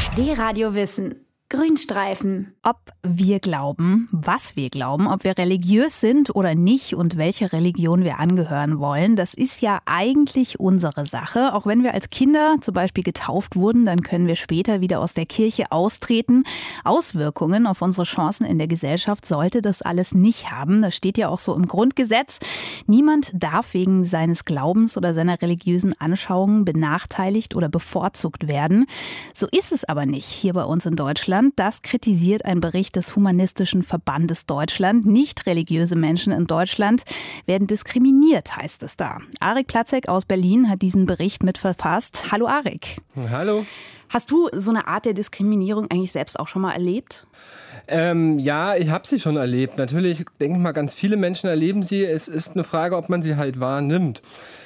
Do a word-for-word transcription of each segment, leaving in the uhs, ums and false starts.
D-Radio Wissen. Grünstreifen. Ob wir glauben, was wir glauben, ob wir religiös sind oder nicht und welche Religion wir angehören wollen, das ist ja eigentlich unsere Sache. Auch wenn wir als Kinder zum Beispiel getauft wurden, dann können wir später wieder aus der Kirche austreten. Auswirkungen auf unsere Chancen in der Gesellschaft sollte das alles nicht haben. Das steht ja auch so im Grundgesetz. Niemand darf wegen seines Glaubens oder seiner religiösen Anschauungen benachteiligt oder bevorzugt werden. So ist es aber nicht hier bei uns in Deutschland. Das kritisiert ein Bericht des Humanistischen Verbandes Deutschland. Nicht religiöse Menschen in Deutschland werden diskriminiert, heißt es da. Arik Platzek aus Berlin hat diesen Bericht mitverfasst. Hallo Arik. Hallo. Hast du so eine Art der Diskriminierung eigentlich selbst auch schon mal erlebt? Ähm, ja, ich habe sie schon erlebt. Natürlich, denke ich mal, ganz viele Menschen erleben sie. Es ist eine Frage, ob man sie halt wahrnimmt.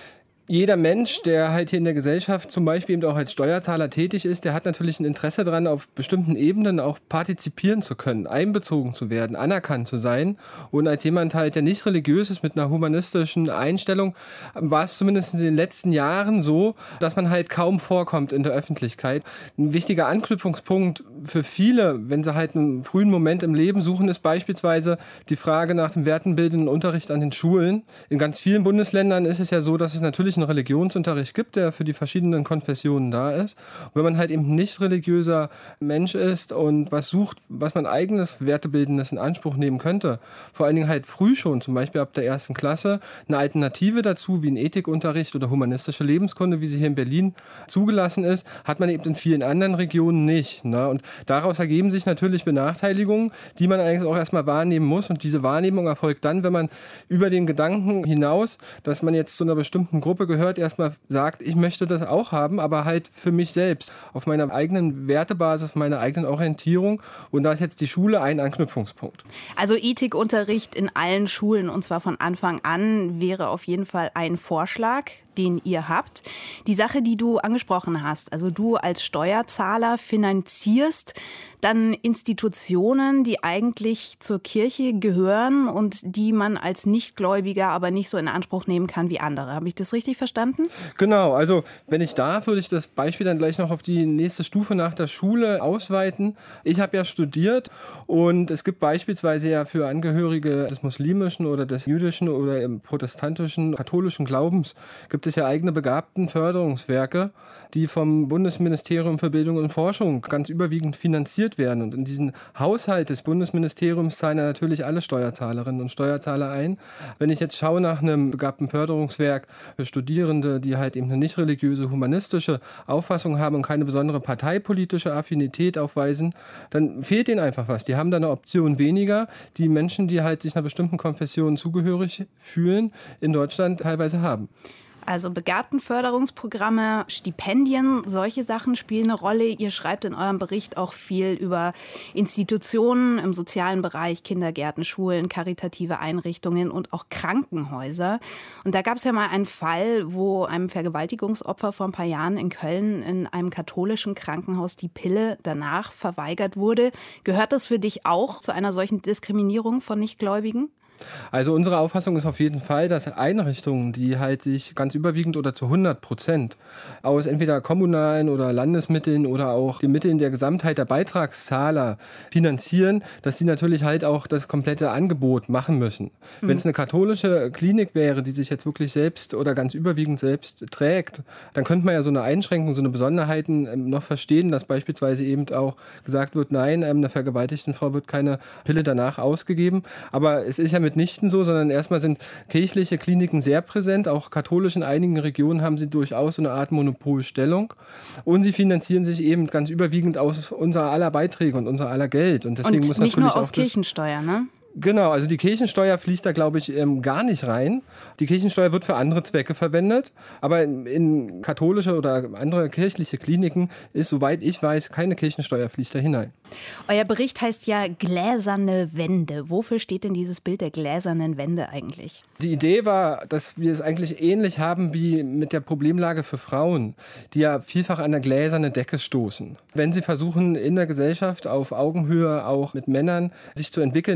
Jeder Mensch, der halt hier in der Gesellschaft zum Beispiel eben auch als Steuerzahler tätig ist, der hat natürlich ein Interesse daran, auf bestimmten Ebenen auch partizipieren zu können, einbezogen zu werden, anerkannt zu sein. Und als jemand halt, der nicht religiös ist, mit einer humanistischen Einstellung, war es zumindest in den letzten Jahren so, dass man halt kaum vorkommt in der Öffentlichkeit. Ein wichtiger Anknüpfungspunkt für viele, wenn sie halt einen frühen Moment im Leben suchen, ist beispielsweise die Frage nach dem wertenbildenden Unterricht an den Schulen. In ganz vielen Bundesländern ist es ja so, dass es natürlich einen Religionsunterricht gibt, der für die verschiedenen Konfessionen da ist. Und wenn man halt eben nicht religiöser Mensch ist und was sucht, was man eigenes Wertebildendes in Anspruch nehmen könnte, vor allen Dingen halt früh schon, zum Beispiel ab der ersten Klasse, eine Alternative dazu, wie ein Ethikunterricht oder humanistische Lebenskunde, wie sie hier in Berlin zugelassen ist, hat man eben in vielen anderen Regionen nicht. Ne? Und daraus ergeben sich natürlich Benachteiligungen, die man eigentlich auch erstmal wahrnehmen muss. Und diese Wahrnehmung erfolgt dann, wenn man über den Gedanken hinaus, dass man jetzt zu einer bestimmten Gruppe gehört, erstmal sagt, ich möchte das auch haben, aber halt für mich selbst, auf meiner eigenen Wertebasis, auf meiner eigenen Orientierung. Und da ist jetzt die Schule ein Anknüpfungspunkt. Also Ethikunterricht in allen Schulen, und zwar von Anfang an, wäre auf jeden Fall ein Vorschlag, den ihr habt. Die Sache, die du angesprochen hast, also du als Steuerzahler finanzierst dann Institutionen, die eigentlich zur Kirche gehören und die man als Nichtgläubiger aber nicht so in Anspruch nehmen kann wie andere. Habe ich das richtig verstanden? Genau, also wenn ich darf, würde ich das Beispiel dann gleich noch auf die nächste Stufe nach der Schule ausweiten. Ich habe ja studiert und es gibt beispielsweise ja für Angehörige des muslimischen oder des jüdischen oder im protestantischen, katholischen Glaubens gibt es ja eigene Begabtenförderungswerke, die vom Bundesministerium für Bildung und Forschung ganz überwiegend finanziert werden. Und in diesen Haushalt des Bundesministeriums zahlen ja natürlich alle Steuerzahlerinnen und Steuerzahler ein. Wenn ich jetzt schaue nach einem Begabtenförderungswerk für Studierende, die halt eben eine nicht religiöse, humanistische Auffassung haben und keine besondere parteipolitische Affinität aufweisen, dann fehlt ihnen einfach was. Die haben da eine Option weniger, die Menschen, die halt sich einer bestimmten Konfession zugehörig fühlen, in Deutschland teilweise haben. Also Begabtenförderungsprogramme, Stipendien, solche Sachen spielen eine Rolle. Ihr schreibt in eurem Bericht auch viel über Institutionen im sozialen Bereich, Kindergärten, Schulen, karitative Einrichtungen und auch Krankenhäuser. Und da gab es ja mal einen Fall, wo einem Vergewaltigungsopfer vor ein paar Jahren in Köln in einem katholischen Krankenhaus die Pille danach verweigert wurde. Gehört das für dich auch zu einer solchen Diskriminierung von Nichtgläubigen? Also unsere Auffassung ist auf jeden Fall, dass Einrichtungen, die halt sich ganz überwiegend oder zu hundert Prozent aus entweder kommunalen oder Landesmitteln oder auch den Mitteln der Gesamtheit der Beitragszahler finanzieren, dass die natürlich halt auch das komplette Angebot machen müssen. Mhm. Wenn es eine katholische Klinik wäre, die sich jetzt wirklich selbst oder ganz überwiegend selbst trägt, dann könnte man ja so eine Einschränkung, so eine Besonderheiten noch verstehen, dass beispielsweise eben auch gesagt wird, nein, einer vergewaltigten Frau wird keine Pille danach ausgegeben. Aber es ist ja mitnichten so, sondern erstmal sind kirchliche Kliniken sehr präsent. Auch katholisch in einigen Regionen haben sie durchaus so eine Art Monopolstellung. Und sie finanzieren sich eben ganz überwiegend aus unserer aller Beiträge und unser aller Geld. Und deswegen und muss nicht natürlich nur aus auch das Kirchensteuer, ne? Genau, also die Kirchensteuer fließt da, glaube ich, gar nicht rein. Die Kirchensteuer wird für andere Zwecke verwendet, aber in katholische oder andere kirchliche Kliniken ist, soweit ich weiß, keine Kirchensteuer fließt da hinein. Euer Bericht heißt ja gläserne Wände. Wofür steht denn dieses Bild der gläsernen Wände eigentlich? Die Idee war, dass wir es eigentlich ähnlich haben wie mit der Problemlage für Frauen, die ja vielfach an eine gläserne Decke stoßen. Wenn sie versuchen, in der Gesellschaft auf Augenhöhe auch mit Männern sich zu entwickeln, ob jetzt beruflich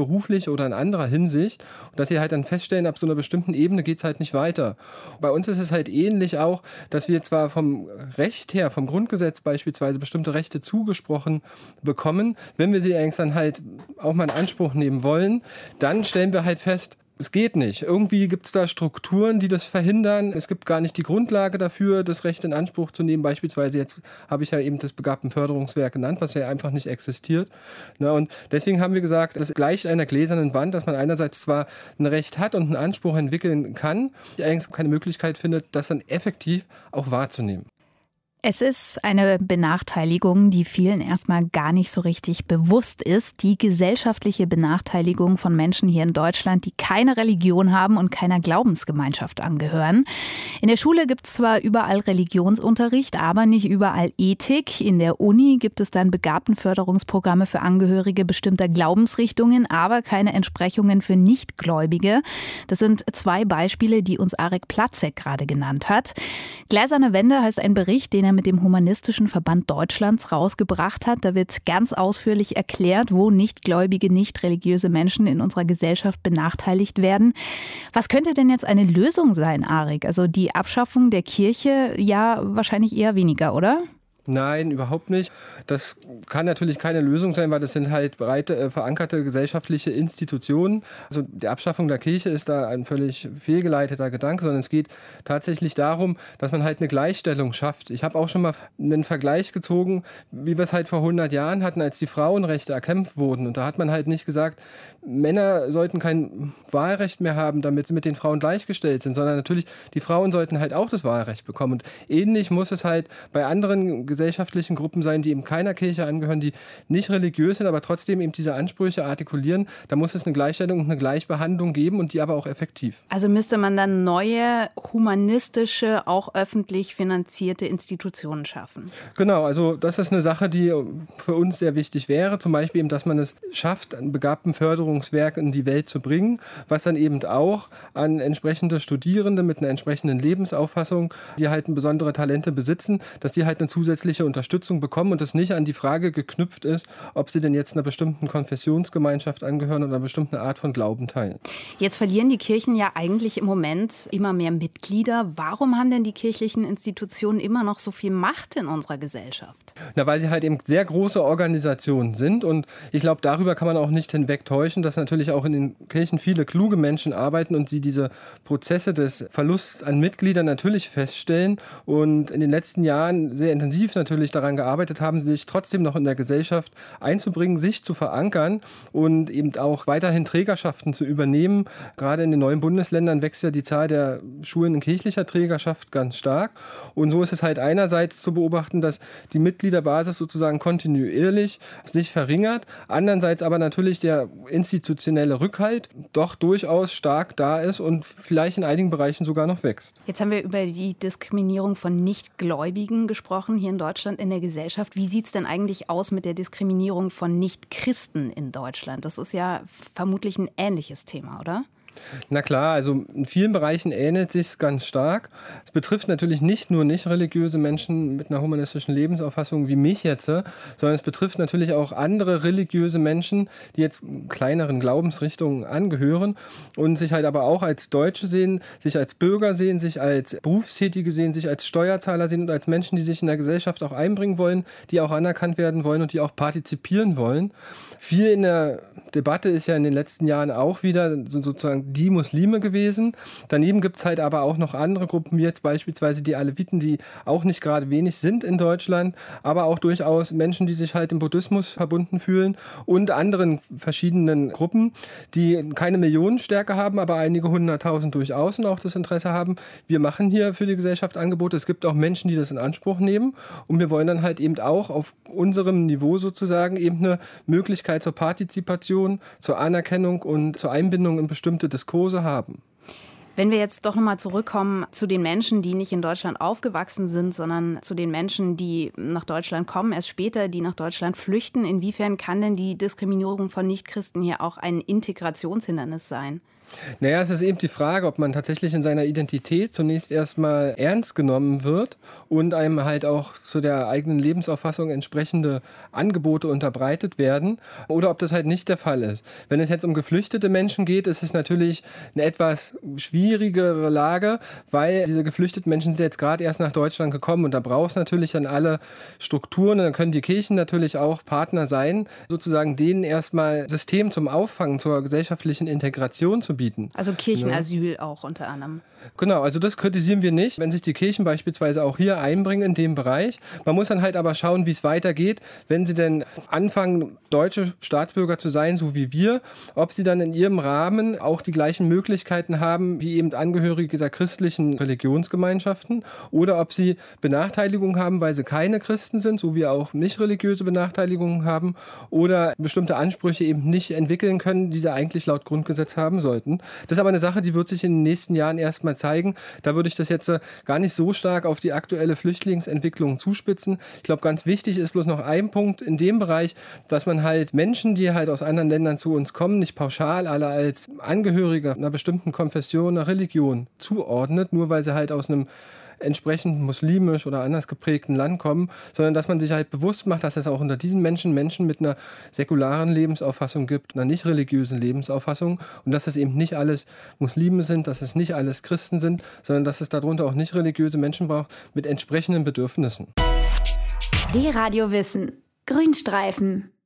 beruflich oder in anderer Hinsicht. Und dass sie halt dann feststellen, ab so einer bestimmten Ebene geht es halt nicht weiter. Bei uns ist es halt ähnlich auch, dass wir zwar vom Recht her, vom Grundgesetz beispielsweise bestimmte Rechte zugesprochen bekommen, wenn wir sie eigentlich dann halt auch mal in Anspruch nehmen wollen, dann stellen wir halt fest, es geht nicht. Irgendwie gibt es da Strukturen, die das verhindern. Es gibt gar nicht die Grundlage dafür, das Recht in Anspruch zu nehmen. Beispielsweise jetzt habe ich ja eben das Begabtenförderungswerk genannt, was ja einfach nicht existiert. Na, und deswegen haben wir gesagt, das gleicht einer gläsernen Wand, dass man einerseits zwar ein Recht hat und einen Anspruch entwickeln kann, die eigentlich keine Möglichkeit findet, das dann effektiv auch wahrzunehmen. Es ist eine Benachteiligung, die vielen erstmal gar nicht so richtig bewusst ist. Die gesellschaftliche Benachteiligung von Menschen hier in Deutschland, die keine Religion haben und keiner Glaubensgemeinschaft angehören. In der Schule gibt es zwar überall Religionsunterricht, aber nicht überall Ethik. In der Uni gibt es dann Begabtenförderungsprogramme für Angehörige bestimmter Glaubensrichtungen, aber keine Entsprechungen für Nichtgläubige. Das sind zwei Beispiele, die uns Arek Platzek gerade genannt hat. Gläserne Wände heißt ein Bericht, den er mit dem Humanistischen Verband Deutschlands rausgebracht hat. Da wird ganz ausführlich erklärt, wo nichtgläubige, nicht religiöse Menschen in unserer Gesellschaft benachteiligt werden. Was könnte denn jetzt eine Lösung sein, Arek? Also die Abschaffung der Kirche, ja wahrscheinlich eher weniger, oder? Nein, überhaupt nicht. Das kann natürlich keine Lösung sein, weil das sind halt breit äh, verankerte gesellschaftliche Institutionen. Also die Abschaffung der Kirche ist da ein völlig fehlgeleiteter Gedanke, sondern es geht tatsächlich darum, dass man halt eine Gleichstellung schafft. Ich habe auch schon mal einen Vergleich gezogen, wie wir es halt vor hundert Jahren hatten, als die Frauenrechte erkämpft wurden. Und da hat man halt nicht gesagt, Männer sollten kein Wahlrecht mehr haben, damit sie mit den Frauen gleichgestellt sind, sondern natürlich, die Frauen sollten halt auch das Wahlrecht bekommen. Und ähnlich muss es halt bei anderen gesellschaftlichen Gruppen sein, die eben keiner Kirche angehören, die nicht religiös sind, aber trotzdem eben diese Ansprüche artikulieren. Da muss es eine Gleichstellung und eine Gleichbehandlung geben und die aber auch effektiv. Also müsste man dann neue, humanistische, auch öffentlich finanzierte Institutionen schaffen? Genau, also das ist eine Sache, die für uns sehr wichtig wäre. Zum Beispiel eben, dass man es schafft, ein Begabtenförderungswerk in die Welt zu bringen, was dann eben auch an entsprechende Studierende mit einer entsprechenden Lebensauffassung, die halt besondere Talente besitzen, dass die halt eine zusätzliche Unterstützung bekommen und es nicht an die Frage geknüpft ist, ob sie denn jetzt einer bestimmten Konfessionsgemeinschaft angehören oder einer bestimmten Art von Glauben teilen. Jetzt verlieren die Kirchen ja eigentlich im Moment immer mehr Mitglieder. Warum haben denn die kirchlichen Institutionen immer noch so viel Macht in unserer Gesellschaft? Na, weil sie halt eben sehr große Organisationen sind und ich glaube, darüber kann man auch nicht hinwegtäuschen, dass natürlich auch in den Kirchen viele kluge Menschen arbeiten und sie diese Prozesse des Verlusts an Mitgliedern natürlich feststellen und in den letzten Jahren sehr intensiv natürlich daran gearbeitet haben, sich trotzdem noch in der Gesellschaft einzubringen, sich zu verankern und eben auch weiterhin Trägerschaften zu übernehmen. Gerade in den neuen Bundesländern wächst ja die Zahl der Schulen in kirchlicher Trägerschaft ganz stark. Und so ist es halt einerseits zu beobachten, dass die Mitgliederbasis sozusagen kontinuierlich sich verringert, andererseits aber natürlich der institutionelle Rückhalt doch durchaus stark da ist und vielleicht in einigen Bereichen sogar noch wächst. Jetzt haben wir über die Diskriminierung von Nichtgläubigen gesprochen hier in Deutschland in der Gesellschaft. Wie sieht es denn eigentlich aus mit der Diskriminierung von Nichtchristen in Deutschland? Das ist ja vermutlich ein ähnliches Thema, oder? Na klar, also in vielen Bereichen ähnelt sich ganz stark. Es betrifft natürlich nicht nur nicht religiöse Menschen mit einer humanistischen Lebensauffassung wie mich jetzt, sondern es betrifft natürlich auch andere religiöse Menschen, die jetzt kleineren Glaubensrichtungen angehören und sich halt aber auch als Deutsche sehen, sich als Bürger sehen, sich als Berufstätige sehen, sich als Steuerzahler sehen und als Menschen, die sich in der Gesellschaft auch einbringen wollen, die auch anerkannt werden wollen und die auch partizipieren wollen. Viel in der Debatte ist ja in den letzten Jahren auch wieder sozusagen die Muslime gewesen. Daneben gibt es halt aber auch noch andere Gruppen, wie jetzt beispielsweise die Aleviten, die auch nicht gerade wenig sind in Deutschland, aber auch durchaus Menschen, die sich halt im Buddhismus verbunden fühlen und anderen verschiedenen Gruppen, die keine Millionenstärke haben, aber einige hunderttausend durchaus und auch das Interesse haben, wir machen hier für die Gesellschaft Angebote. Es gibt auch Menschen, die das in Anspruch nehmen und wir wollen dann halt eben auch auf unserem Niveau sozusagen eben eine Möglichkeit zur Partizipation, zur Anerkennung und zur Einbindung in bestimmte Diskurse haben. Wenn wir jetzt doch nochmal zurückkommen zu den Menschen, die nicht in Deutschland aufgewachsen sind, sondern zu den Menschen, die nach Deutschland kommen, erst später, die nach Deutschland flüchten. Inwiefern kann denn die Diskriminierung von Nichtchristen hier auch ein Integrationshindernis sein? Naja, es ist eben die Frage, ob man tatsächlich in seiner Identität zunächst erstmal ernst genommen wird und einem halt auch zu der eigenen Lebensauffassung entsprechende Angebote unterbreitet werden oder ob das halt nicht der Fall ist. Wenn es jetzt um geflüchtete Menschen geht, ist es natürlich eine etwas schwierigere Lage, weil diese geflüchteten Menschen sind jetzt gerade erst nach Deutschland gekommen und da braucht es natürlich dann alle Strukturen und dann können die Kirchen natürlich auch Partner sein, sozusagen denen erstmal System zum Auffangen, zur gesellschaftlichen Integration zu bieten. Also Kirchenasyl ja. auch unter anderem. Genau, also das kritisieren wir nicht, wenn sich die Kirchen beispielsweise auch hier einbringen in dem Bereich. Man muss dann halt aber schauen, wie es weitergeht, wenn sie denn anfangen, deutsche Staatsbürger zu sein, so wie wir, ob sie dann in ihrem Rahmen auch die gleichen Möglichkeiten haben, wie eben Angehörige der christlichen Religionsgemeinschaften oder ob sie Benachteiligungen haben, weil sie keine Christen sind, so wie auch nicht religiöse Benachteiligungen haben oder bestimmte Ansprüche eben nicht entwickeln können, die sie eigentlich laut Grundgesetz haben sollten. Das ist aber eine Sache, die wird sich in den nächsten Jahren erstmal zeigen. Da würde ich das jetzt gar nicht so stark auf die aktuelle Flüchtlingsentwicklung zuspitzen. Ich glaube, ganz wichtig ist bloß noch ein Punkt in dem Bereich, dass man halt Menschen, die halt aus anderen Ländern zu uns kommen, nicht pauschal alle als Angehörige einer bestimmten Konfession, einer Religion zuordnet, nur weil sie halt aus einem entsprechend muslimisch oder anders geprägten Land kommen, sondern dass man sich halt bewusst macht, dass es auch unter diesen Menschen Menschen mit einer säkularen Lebensauffassung gibt, einer nicht religiösen Lebensauffassung und dass es eben nicht alles Muslime sind, dass es nicht alles Christen sind, sondern dass es darunter auch nicht religiöse Menschen braucht mit entsprechenden Bedürfnissen. D-Radio Wissen. Grünstreifen.